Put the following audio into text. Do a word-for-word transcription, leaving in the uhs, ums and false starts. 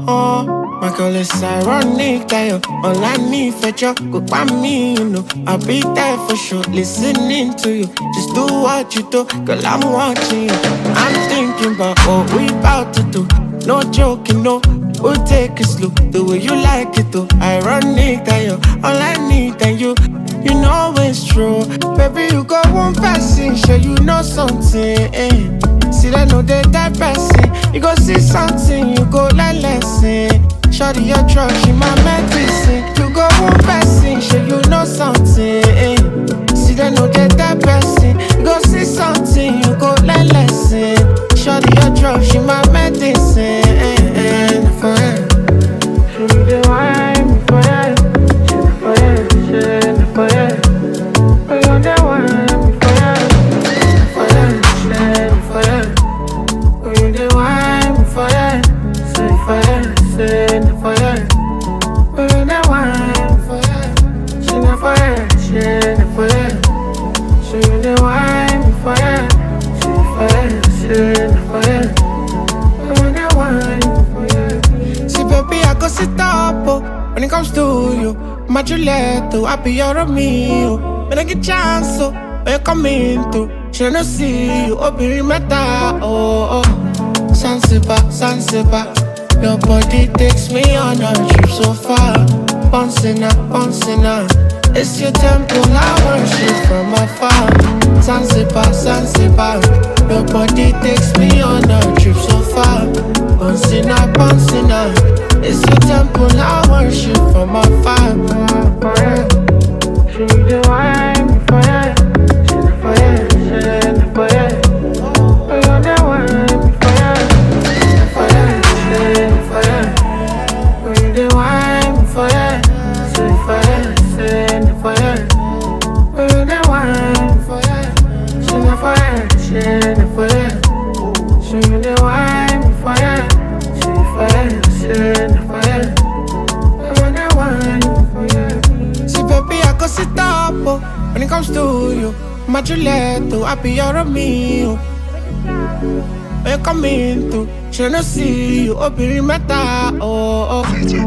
Oh, my girl, it's ironic that you're all I need for you. Go by me, you know. I'll be there for sure, listening to you. Just do what you do, girl, I'm watching you. I'm thinking about what we about to do. No joking, no, we'll take it slow. The way you like it, though. Ironic that you're all I need, and you, you know it's true. Baby, you got one person, sure you know something, eh? See that no they that person. You go see something, you go like lesson. Shorty your drug, she my medicine. You go one person, sure you know something, eh? See that no they that person. You go see something, you go like lesson. Shorty your drug, she my medicine, eh? For her, she be the wine for her. She for her, she for her. We on that wine for her. For her, she for her. We the wine for her. Say for her, say for her. We the wine for her. She not for her, she not for her. She the wine for her. She for her, she not for her. We the wine for her. See baby, I go sit up oh, when it comes to you. My Juliet, I be your Romeo. When I get chance, oh, when you come in through, she don't see you, oh, be meta, oh, oh. Zanzibar, Zanzibar, your body takes me on a trip so far. Bouncing up, bouncing up, it's your temple, I worship from afar. Zanzibar, Zanzibar, your body takes me on a trip so far. Bouncing up, bouncing up, it's your temple, I worship from afar. She the wine for ya, she the for ya, she the for ya. We on the wine for ya, she the for ya, she the for ya. We the wine for ya, she the for ya, she the for ya. We the wine for ya, she the for ya, she the for ya. She the wine for ya, she the for ya, she the for ya. We on the wine for ya. See baby, I go sit up oh, when it comes to you. My Juliet, I be your Romeo. When you come in through, she don't see you, oh, be meta, oh, oh.